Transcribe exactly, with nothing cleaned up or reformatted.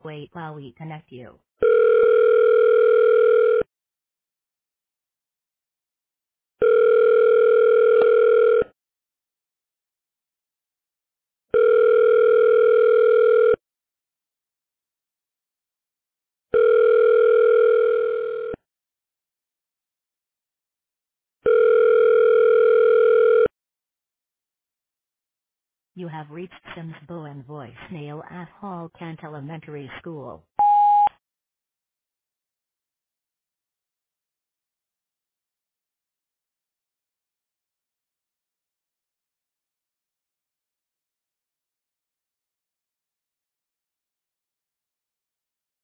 Wait while we connect you. You have reached Sims Bowen voicemail at Hall Kent Elementary School.